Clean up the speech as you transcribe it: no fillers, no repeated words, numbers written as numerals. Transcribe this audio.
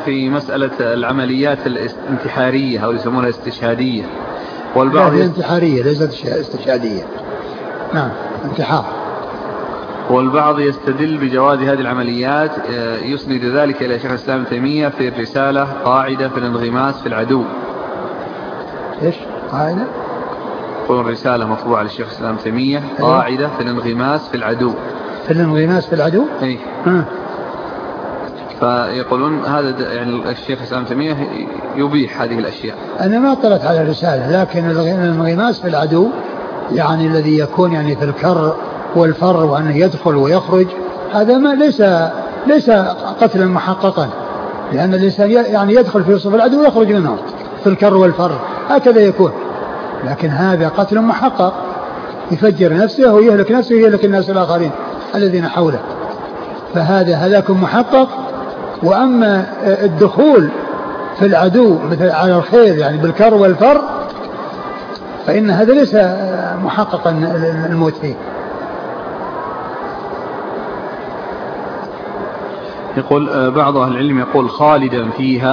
في مسألة العمليات الانتحارية أو يسمونها استشهادية، والبعض انتحارية ليست استشهادية. نعم انتحار. والبعض يستدل بجواز هذه العمليات، يسند ذلك إلى شيخ الإسلام ابن تيمية في الرسالة قاعدة في الانغماس في العدو. إيش قاعدة؟ يقول الرسالة مطبوعة للشيخ الإسلام ابن تيمية قاعدة في الانغماس في العدو. في الانغماس في العدو؟ أي. فيقولون هذا يعني الشيخ الإسلام ابن تيمية يبيح هذه الأشياء. أنا ما اطلعت على الرسالة، لكن الانغماس في العدو يعني الذي يكون يعني في الكر والفر وأنه يدخل ويخرج، هذا ما ليس قتلا محققا، لأن الإنسان يعني يدخل في صف العدو ويخرج منه في الكر والفر، هكذا يكون. لكن هذا قتل محقق، يفجر نفسه ويهلك نفسه ويهلك الناس الآخرين الذين حوله، فهذا هلاك محقق. وأما الدخول في العدو مثل على الخير يعني بالكر والفر، فإن هذا ليس محققا الموت فيه. يقول بعض أهل العلم يقول خالدا فيها